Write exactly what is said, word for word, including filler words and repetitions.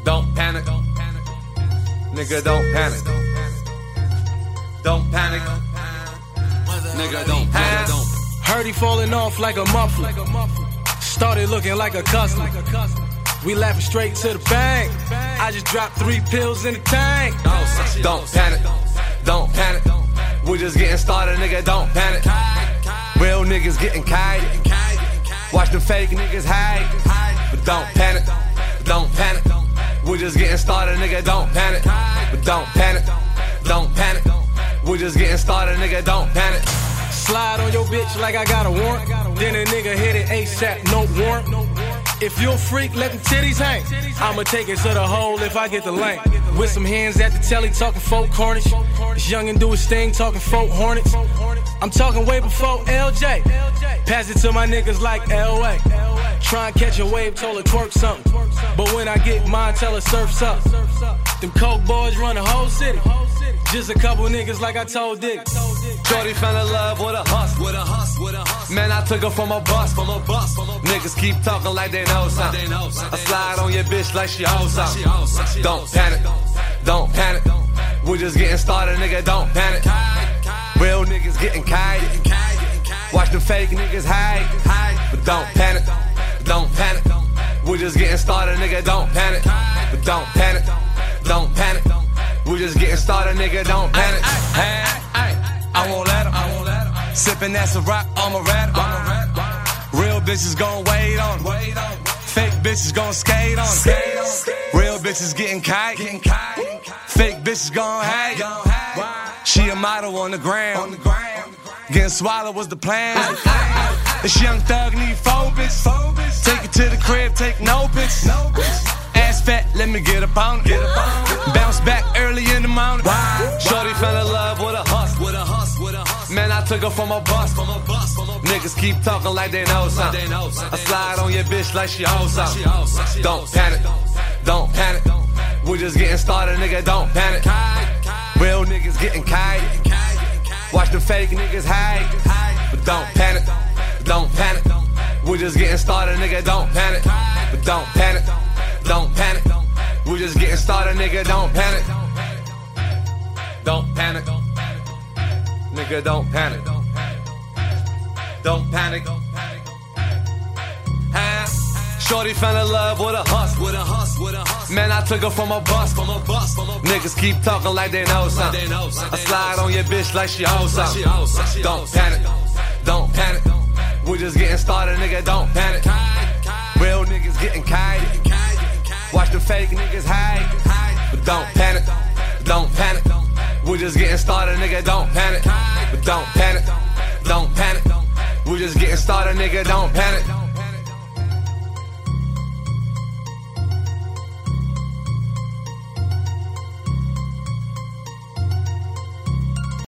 Don't panic. Nigga, don't panic. Don't panic. Nigga, don't panic. Heard he falling off like a muffler. Started looking like a customer. We laughing straight to the bank. I just dropped three pills in the tank. Don't panic. Don't panic. We just getting started, nigga, don't panic. Real niggas getting kite. Watch the fake niggas hide. But don't panic. Don't panic. We just getting started, nigga, don't panic. But don't panic. Don't panic. We just getting started, nigga, don't panic. Slide on your bitch like I got a warrant. Then a nigga hit it ASAP, no warrant. If you a freak, let them titties hang. I'ma take it to the hole if I get the lane. With some hands at the telly, talking folk Cornish. This youngin' do his thing, talking folk Hornets. I'm talking way before L J. Pass it to my niggas like L A. Try and catch a wave, told her twerk something. But when I get mine, tell her surf's up. Them coke boys run the whole city. Just a couple niggas like I told Dick. Shorty fell in love with a hustle, with a hustle, with a hustle. Man, I took her from a bus, from a bus. Niggas keep talking like they know something. I slide on your bitch like she hoes something. Don't panic, don't panic. We just getting started, nigga, don't panic. Real niggas getting kite. Watch the fake niggas hide. But don't panic, don't panic. We just getting started, nigga, don't panic. But don't panic, don't panic. We just getting started, nigga, don't panic. Hey, I won't let him. Sippin' that's a rock, I'm a rat. Real bitches gon' wait on him. Fake bitches gon' skate on him. Real bitches getting kite. Fake bitches gon' hate. She a model on the ground. Getting swallowed was the plan. This young thug need four bitches. Take it to the crib, take no bitches. Ass fat, let me get up on it. Bounce back early in the morning. Shorty fell in love with a hustle, with a hustle, with a hustle. Man, I took her from a bus, from a bus. Niggas keep talking like they know something. I slide on your bitch like she hoes something. Don't panic, don't panic. We just getting started, nigga, don't panic. Real niggas getting kite. Watch the fake niggas hide. But don't panic, don't panic. We just getting started, nigga, don't panic. But don't panic, don't panic. We just getting started, nigga, don't panic. Don't panic. Nigga, don't panic. Don't panic. Huh? Shorty fell in love with a hustle, with a hustle, with a hustle. Man, I took her from a bus, from a bus. Niggas keep talking like they know something. I slide on your bitch like she hoes something. Don't panic, don't panic. We just getting started, nigga, don't panic. Real niggas getting kite. Watch the fake niggas hide. But don't panic, don't panic. We just getting started, nigga, don't panic. But don't panic, don't panic. We just getting started, nigga, don't panic.